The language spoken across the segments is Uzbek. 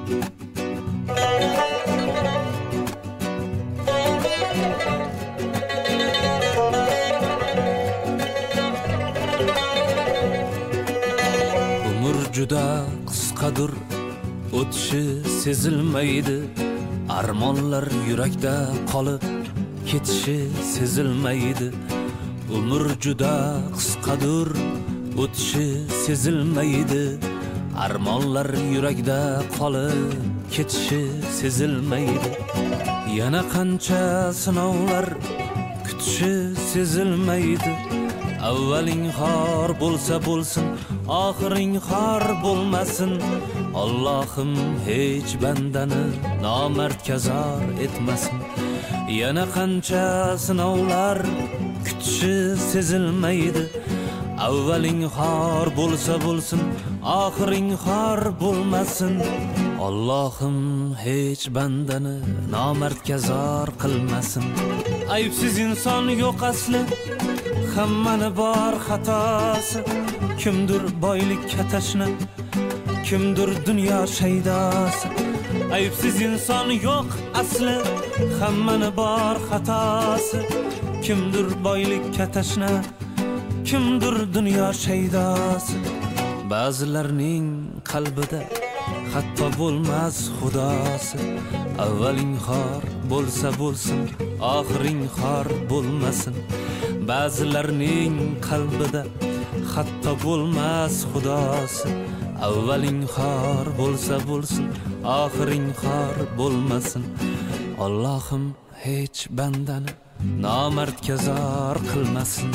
Umr juda qisqadir, o'tishi sezilmaydi. Armonlar yurakda qolib, ketishi sezilmaydi. Umr juda qisqadir, o'tishi sezilmaydi. Armonlar yurakda qolib, ketishi sezilmaydi. Yana qancha sinovlar kutishi sezilmaydi. Avvaling xor bo'lsa bo'lsin, oxiring xor bo'lmasin. Allohim hech bandani nomardga zor etmasin. Yana qancha sinovlar kutishi sezilmaydi. Avvaling xor bo'lsa bo'lsin, oxiring xor bo'lmasin. Allohim hech bandani nomardga zor qilmasin. Aybsiz inson yo'q asli, hammani bor xatosi. Kimdir boylikka tashna, kimdir dunyo shaydosi. Aybsiz inson yo'q asli, hammani bor xatosi. Kimdir boylikka tashna, kimdir dunyo shaydosi. Ba'zilarning qalbida hatto bo'lmas xudosi. Avvaling xor bo'lsa bo'lsin, oxiring xor bo'lmasin. Ba'zilarning qalbida hatto bo'lmas xudosi. Avvaling xor bo'lsa bo'lsin, oxiring xor bo'lmasin. Allohim hech bandani nomardga zor qilmasin.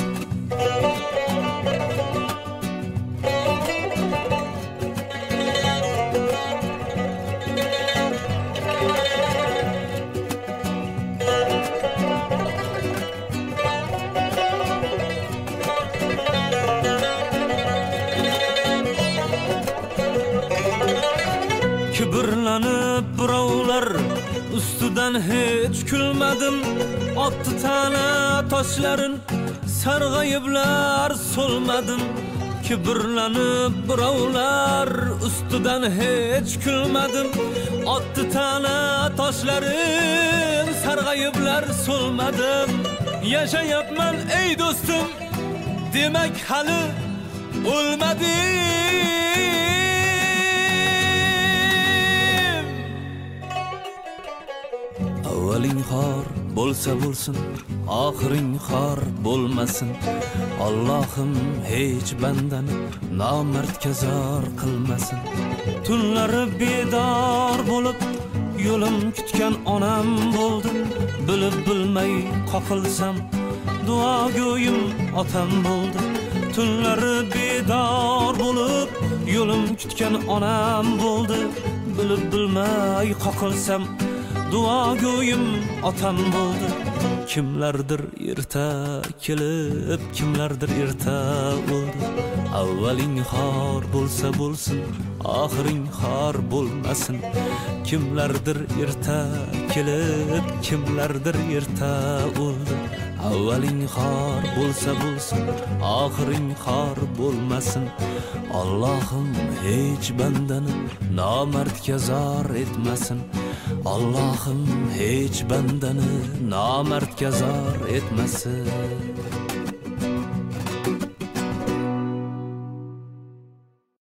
Kibrlanib birovlar ustidan hech kulmadim. Otdi tana toshlarin sarg'ayiblar so'lmadim. Kibrlanib birovlar ustidan hech kulmadim. Otdi tana toshlarin sarg'ayiblar so'lmadim. Yashayapman ey do'stim, demak hali o'lmadim. Avvaling xor bo'lsa bo'lsin, oxiring xor bo'lmasin. Allohim hech bandani nomardga zor qilmasin. Tunlari bedor bo'lib, yo'lim kutgan onam bo'ldi. Bilib bilmay qoqilsam, duogo'yim otam bo'ldi. Tunlari bedor bo'lib, yo'lim kutgan onam bo'ldi. Bilib bilmay qoqilsam, duogo'yim otam bo'ldi. Kimlardir erta kelib, kimlardir erta o'ldi. Avvaling xor bo'lsa bo'lsin, oxiring xor bo'lmasin. Kimlardir erta kelib, kimlardir erta o'ldi. Avvaling xor bo'lsa bo'lsin, oxiring xor bo'lmasin. Allohim hech bandani nomardga zor etmasin. Allohim hech bandani nomardga zor etmasin.